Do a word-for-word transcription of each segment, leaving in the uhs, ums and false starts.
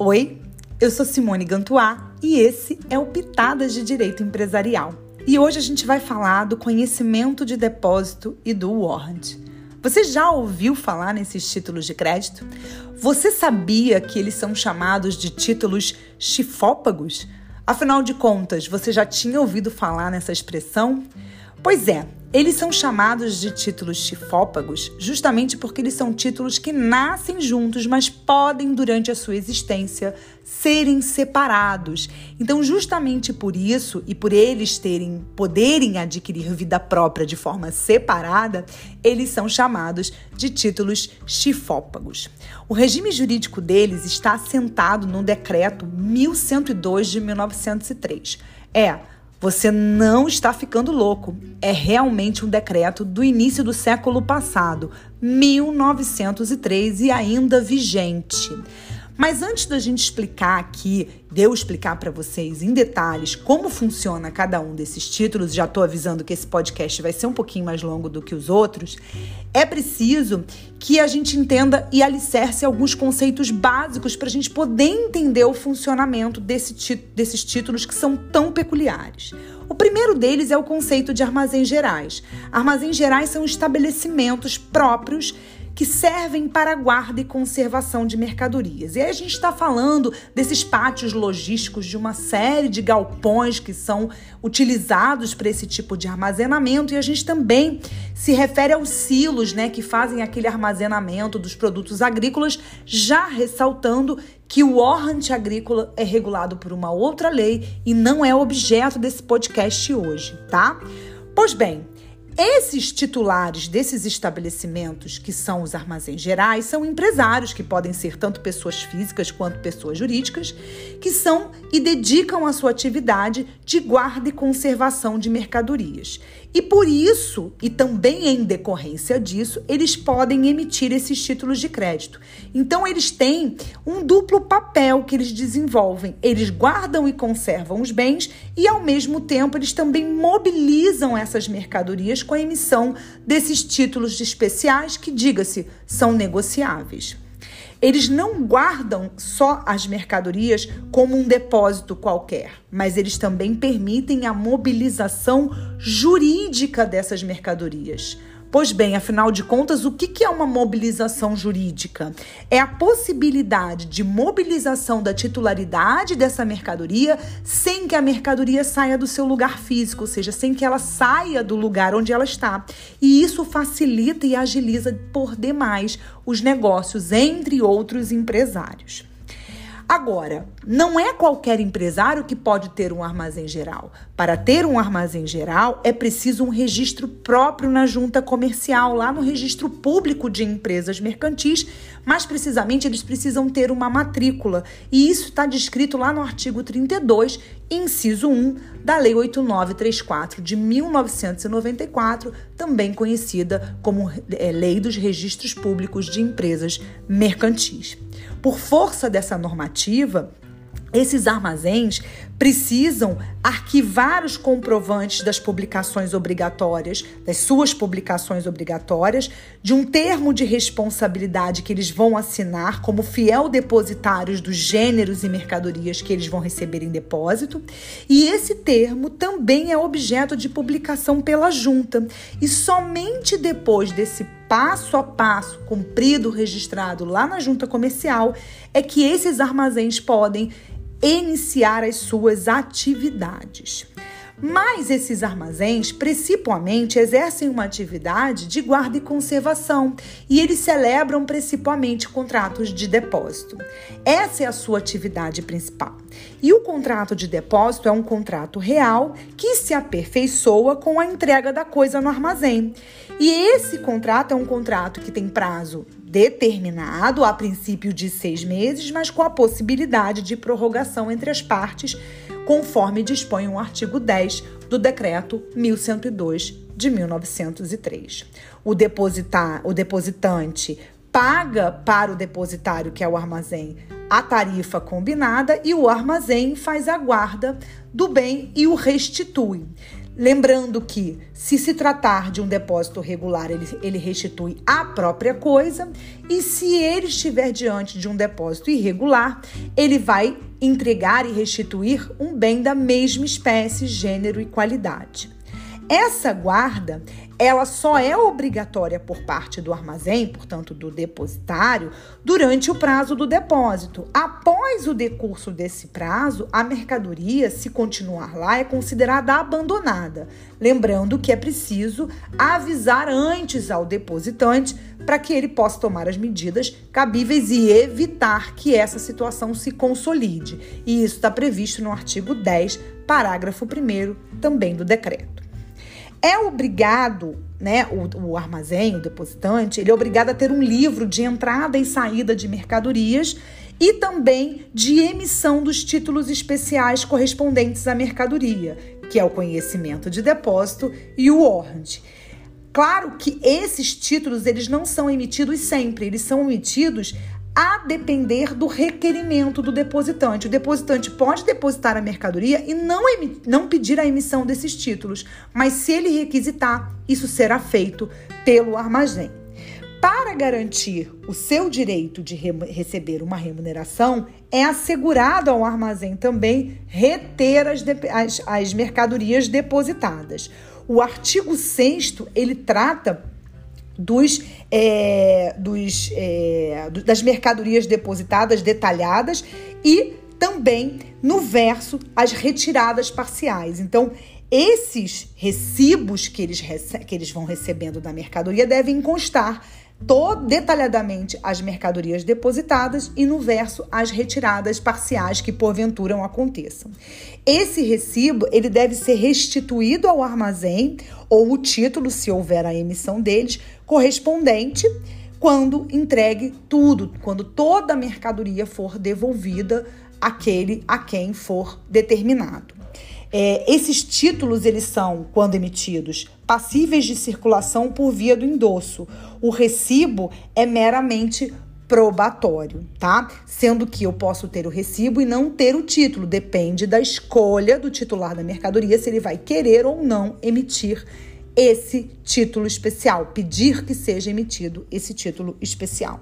Oi, eu sou Simone Gantuá e esse é o Pitadas de Direito Empresarial. E hoje a gente vai falar do conhecimento de depósito e do warrant. Você já ouviu falar nesses títulos de crédito? Você sabia que eles são chamados de títulos chifópagos? Afinal de contas, você já tinha ouvido falar nessa expressão? Pois é, eles são chamados de títulos chifópagos justamente porque eles são títulos que nascem juntos, mas podem, durante a sua existência, serem separados. Então, justamente por isso, e por eles terem, poderem adquirir vida própria de forma separada, eles são chamados de títulos chifópagos. O regime jurídico deles está assentado no Decreto mil cento e dois de mil novecentos e três. É, você não está ficando louco. É realmente um decreto do início do século passado, mil novecentos e três, e ainda vigente. Mas antes da gente explicar aqui, de eu explicar para vocês em detalhes como funciona cada um desses títulos, já estou avisando que esse podcast vai ser um pouquinho mais longo do que os outros, é preciso que a gente entenda e alicerce alguns conceitos básicos para a gente poder entender o funcionamento desse tí- desses títulos que são tão peculiares. O primeiro deles é o conceito de armazéns gerais. Armazéns gerais são estabelecimentos próprios que servem para guarda e conservação de mercadorias. E aí a gente está falando desses pátios logísticos de uma série de galpões que são utilizados para esse tipo de armazenamento, e a gente também se refere aos silos, né, que fazem aquele armazenamento dos produtos agrícolas, já ressaltando que o warrant agrícola é regulado por uma outra lei e não é objeto desse podcast hoje, tá? Pois bem, esses titulares desses estabelecimentos, que são os armazéns gerais, são empresários, que podem ser tanto pessoas físicas quanto pessoas jurídicas, que são e dedicam a sua atividade de guarda e conservação de mercadorias. E por isso, e também em decorrência disso, eles podem emitir esses títulos de crédito. Então, eles têm um duplo papel que eles desenvolvem. Eles guardam e conservam os bens e, ao mesmo tempo, eles também mobilizam essas mercadorias com a emissão desses títulos de especiais que, diga-se, são negociáveis. Eles não guardam só as mercadorias como um depósito qualquer, mas eles também permitem a mobilização jurídica dessas mercadorias. Pois bem, afinal de contas, o que é uma mobilização jurídica? É a possibilidade de mobilização da titularidade dessa mercadoria sem que a mercadoria saia do seu lugar físico, ou seja, sem que ela saia do lugar onde ela está. E isso facilita e agiliza por demais os negócios entre outros empresários. Agora, não é qualquer empresário que pode ter um armazém geral. Para ter um armazém geral, é preciso um registro próprio na junta comercial, lá no registro público de empresas mercantis. Mais precisamente, eles precisam ter uma matrícula. E isso está descrito lá no artigo trinta e dois, inciso um, da Lei oito mil novecentos e trinta e quatro de mil novecentos e noventa e quatro, também conhecida como é, Lei dos Registros Públicos de Empresas Mercantis. Por força dessa normativa, esses armazéns precisam arquivar os comprovantes das publicações obrigatórias, das suas publicações obrigatórias, de um termo de responsabilidade que eles vão assinar como fiel depositários dos gêneros e mercadorias que eles vão receber em depósito. E esse termo também é objeto de publicação pela junta. E somente depois desse passo a passo cumprido, registrado lá na junta comercial, é que esses armazéns podem iniciar as suas atividades. Mas esses armazéns, principalmente, exercem uma atividade de guarda e conservação e eles celebram principalmente contratos de depósito. Essa é a sua atividade principal. E o contrato de depósito é um contrato real que se aperfeiçoa com a entrega da coisa no armazém. E esse contrato é um contrato que tem prazo determinado, a princípio de seis meses, mas com a possibilidade de prorrogação entre as partes, conforme dispõe o artigo dez do Decreto mil cento e dois de mil novecentos e três. O, depositar, o depositante paga para o depositário, que é o armazém, a tarifa combinada e o armazém faz a guarda do bem e o restitui. Lembrando que, se se tratar de um depósito regular, ele, ele restitui a própria coisa, e se ele estiver diante de um depósito irregular, ele vai entregar e restituir um bem da mesma espécie, gênero e qualidade. Essa guarda, ela só é obrigatória por parte do armazém, portanto do depositário, durante o prazo do depósito. Após o decurso desse prazo, a mercadoria, se continuar lá, é considerada abandonada. Lembrando que é preciso avisar antes ao depositante para que ele possa tomar as medidas cabíveis e evitar que essa situação se consolide. E isso está previsto no artigo dez, parágrafo primeiro, também do decreto. É obrigado, né, o, o armazém, o depositante, ele é obrigado a ter um livro de entrada e saída de mercadorias e também de emissão dos títulos especiais correspondentes à mercadoria, que é o conhecimento de depósito e o warrant. Claro que esses títulos, eles não são emitidos sempre, eles são emitidos a depender do requerimento do depositante. O depositante pode depositar a mercadoria e não, emitir, não pedir a emissão desses títulos, mas se ele requisitar, isso será feito pelo armazém. Para garantir o seu direito de re- receber uma remuneração, é assegurado ao armazém também reter as, de- as, as mercadorias depositadas. O artigo sexto, ele trata Dos, é, dos, é, das mercadorias depositadas detalhadas e também no verso as retiradas parciais. Então, esses recibos que eles, rece- que eles vão recebendo da mercadoria devem constar todo, detalhadamente as mercadorias depositadas e no verso as retiradas parciais que porventura aconteçam. Esse recibo, ele deve ser restituído ao armazém ou o título, se houver a emissão deles, correspondente quando entregue tudo, quando toda a mercadoria for devolvida àquele a quem for determinado. É, esses títulos, eles são, quando emitidos, passíveis de circulação por via do endosso. O recibo é meramente probatório, tá? Sendo que eu posso ter o recibo e não ter o título. Depende da escolha do titular da mercadoria, se ele vai querer ou não emitir esse título especial, pedir que seja emitido esse título especial.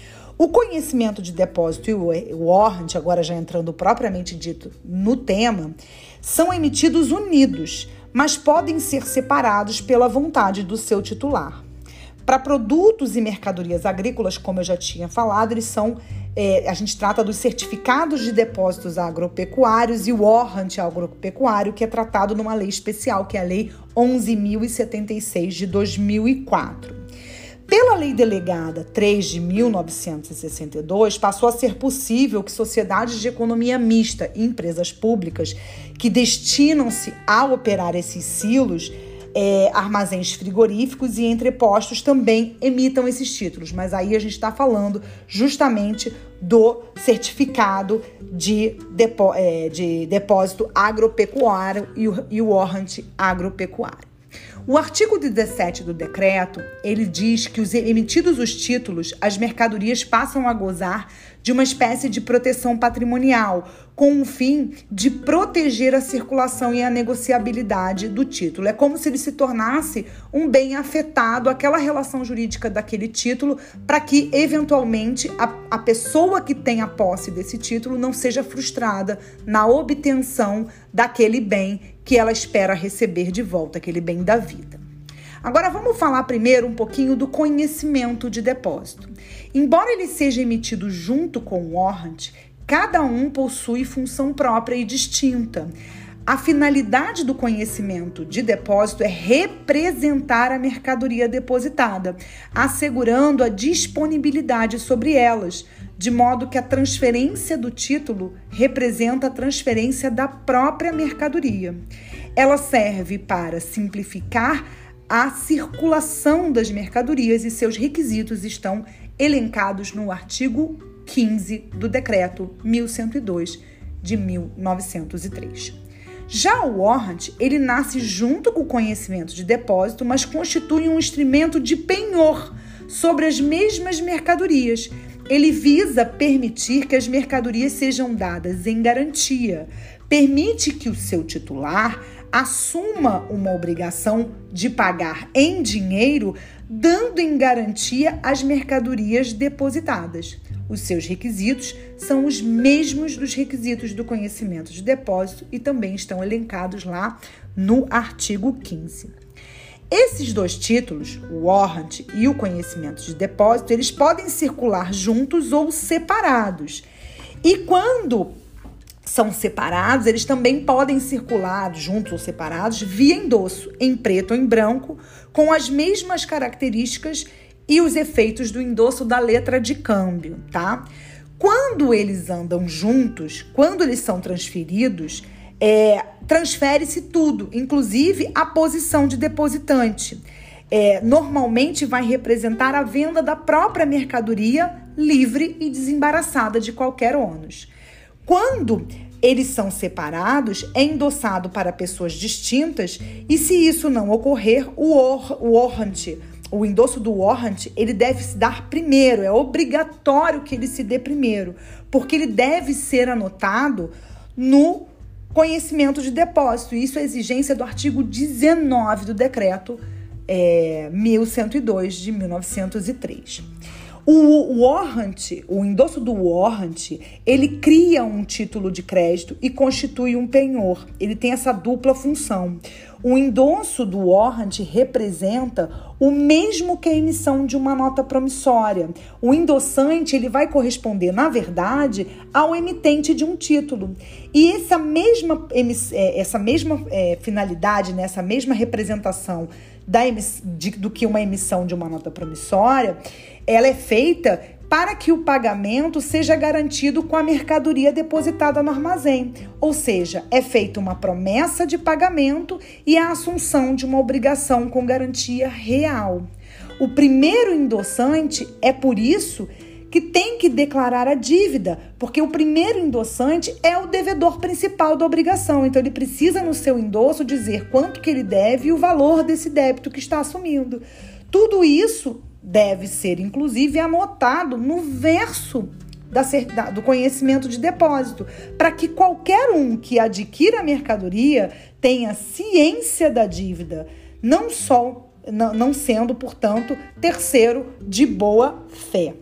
O conhecimento de depósito e o warrant, agora já entrando propriamente dito no tema, são emitidos unidos, mas podem ser separados pela vontade do seu titular. Para produtos e mercadorias agrícolas, como eu já tinha falado, eles são, é, a gente trata dos certificados de depósitos agropecuários e o warrant agropecuário, que é tratado numa lei especial, que é a Lei onze mil e setenta e seis de dois mil e quatro. Pela Lei Delegada três de mil novecentos e sessenta e dois, passou a ser possível que sociedades de economia mista e empresas públicas que destinam-se a operar esses silos, é, armazéns frigoríficos e entrepostos também emitam esses títulos. Mas aí a gente está falando justamente do certificado de, depo, é, de depósito agropecuário e o, e o warrant agropecuário. O artigo dezessete do decreto, ele diz que os emitidos os títulos, as mercadorias passam a gozar de uma espécie de proteção patrimonial, com o fim de proteger a circulação e a negociabilidade do título. É como se ele se tornasse um bem afetado, aquela relação jurídica daquele título, para que, eventualmente, a, a pessoa que tem a posse desse título não seja frustrada na obtenção daquele bem que ela espera receber de volta, aquele bem da vida. Agora vamos falar primeiro um pouquinho do conhecimento de depósito. Embora ele seja emitido junto com o warrant, cada um possui função própria e distinta. A finalidade do conhecimento de depósito é representar a mercadoria depositada, assegurando a disponibilidade sobre elas, de modo que a transferência do título representa a transferência da própria mercadoria. Ela serve para simplificar a circulação das mercadorias e seus requisitos estão elencados no artigo quinze do Decreto mil cento e dois de mil novecentos e três. Já o warrant, ele nasce junto com o conhecimento de depósito, mas constitui um instrumento de penhor sobre as mesmas mercadorias. Ele visa permitir que as mercadorias sejam dadas em garantia, permite que o seu titular assuma uma obrigação de pagar em dinheiro, dando em garantia as mercadorias depositadas. Os seus requisitos são os mesmos dos requisitos do conhecimento de depósito e também estão elencados lá no artigo quinze. Esses dois títulos, o warrant e o conhecimento de depósito, eles podem circular juntos ou separados. E quando são separados, eles também podem circular juntos ou separados via endosso, em preto ou em branco, com as mesmas características e os efeitos do endosso da letra de câmbio, tá? Quando eles andam juntos, quando eles são transferidos, é, transfere-se tudo, inclusive a posição de depositante. É, normalmente vai representar a venda da própria mercadoria livre e desembaraçada de qualquer ônus. Quando eles são separados, é endossado para pessoas distintas e, se isso não ocorrer, o warrant, o endosso do warrant, ele deve se dar primeiro, é obrigatório que ele se dê primeiro, porque ele deve ser anotado no conhecimento de depósito. Isso é exigência do artigo dezenove do decreto é, mil cento e dois de mil novecentos e três. O warrant, o endosso do warrant, ele cria um título de crédito e constitui um penhor. Ele tem essa dupla função. O endosso do warrant representa o mesmo que a emissão de uma nota promissória. O endossante, ele vai corresponder, na verdade, ao emitente de um título. E essa mesma, essa mesma é, finalidade, né, essa mesma representação da emiss- de, do que uma emissão de uma nota promissória, ela é feita para que o pagamento seja garantido com a mercadoria depositada no armazém. Ou seja, é feita uma promessa de pagamento e a assunção de uma obrigação com garantia real. O primeiro endossante é por isso que tem que declarar a dívida, porque o primeiro endossante é o devedor principal da obrigação. Então, ele precisa, no seu endosso, dizer quanto que ele deve e o valor desse débito que está assumindo. Tudo isso deve ser, inclusive, anotado no verso da, da, do conhecimento de depósito, para que qualquer um que adquira a mercadoria tenha ciência da dívida, não só, não, não sendo, portanto, terceiro de boa fé.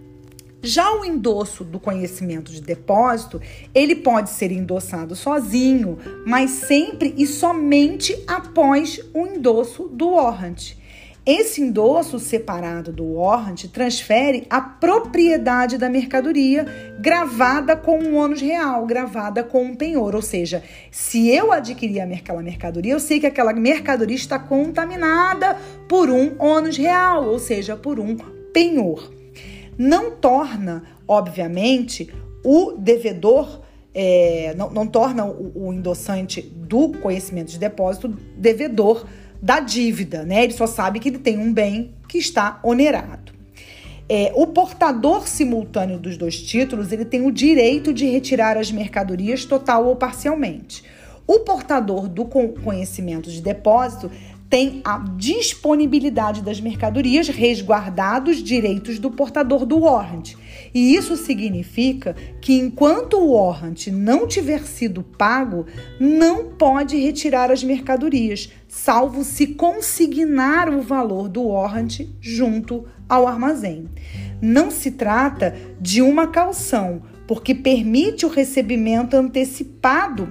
Já o endosso do conhecimento de depósito, ele pode ser endossado sozinho, mas sempre e somente após o endosso do warrant. Esse endosso separado do warrant transfere a propriedade da mercadoria gravada com um ônus real, gravada com um penhor. Ou seja, se eu adquirir aquela mercadoria, eu sei que aquela mercadoria está contaminada por um ônus real, ou seja, por um penhor. Não torna, obviamente, o devedor, é, não, não torna o, o endossante do conhecimento de depósito devedor da dívida, né? Ele só sabe que ele tem um bem que está onerado. É, o portador simultâneo dos dois títulos, ele tem o direito de retirar as mercadorias total ou parcialmente. O portador do conhecimento de depósito tem a disponibilidade das mercadorias resguardados direitos do portador do warrant. E isso significa que enquanto o warrant não tiver sido pago, não pode retirar as mercadorias, salvo se consignar o valor do warrant junto ao armazém. Não se trata de uma caução, porque permite o recebimento antecipado,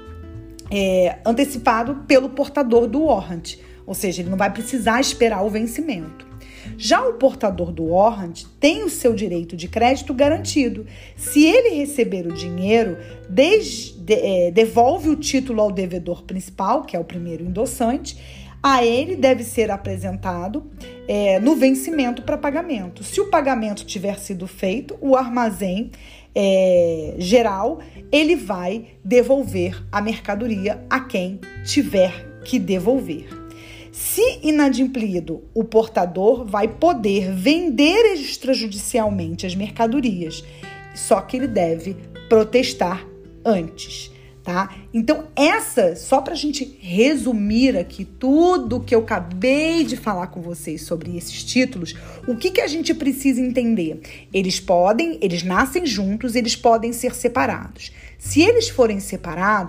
é, antecipado pelo portador do warrant. Ou seja, ele não vai precisar esperar o vencimento. Já o portador do warrant tem o seu direito de crédito garantido. Se ele receber o dinheiro, desde, de, é, devolve o título ao devedor principal, que é o primeiro endossante. A ele deve ser apresentado é, no vencimento para pagamento. Se o pagamento tiver sido feito, o armazém é, geral, ele vai devolver a mercadoria a quem tiver que devolver. Se inadimplido, o portador vai poder vender extrajudicialmente as mercadorias, só que ele deve protestar antes, tá? Então, essa, só para a gente resumir aqui tudo que eu acabei de falar com vocês sobre esses títulos, o que, que a gente precisa entender? Eles podem, eles nascem juntos, eles podem ser separados. Se eles forem separados,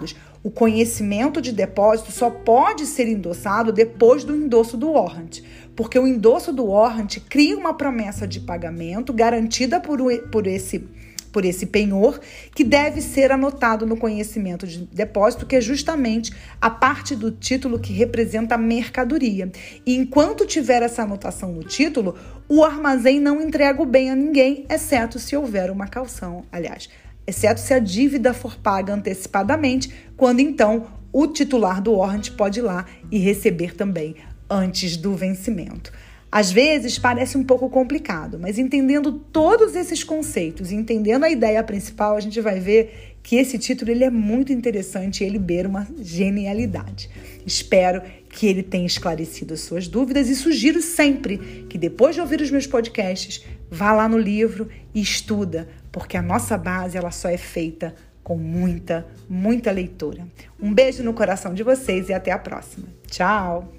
O conhecimento de depósito só pode ser endossado depois do endosso do warrant, porque o endosso do warrant cria uma promessa de pagamento garantida por, por esse por esse penhor, que deve ser anotado no conhecimento de depósito, que é justamente a parte do título que representa a mercadoria. E enquanto tiver essa anotação no título, o armazém não entrega o bem a ninguém, exceto se houver uma caução, aliás, exceto se a dívida for paga antecipadamente, quando então o titular do warrant pode ir lá e receber também antes do vencimento. Às vezes parece um pouco complicado, mas entendendo todos esses conceitos, entendendo a ideia principal, a gente vai ver que esse título ele é muito interessante e ele beira uma genialidade. Espero que ele tenha esclarecido as suas dúvidas e sugiro sempre que depois de ouvir os meus podcasts, vá lá no livro e estuda, porque a nossa base ela só é feita com muita, muita leitura. Um beijo no coração de vocês e até a próxima. Tchau!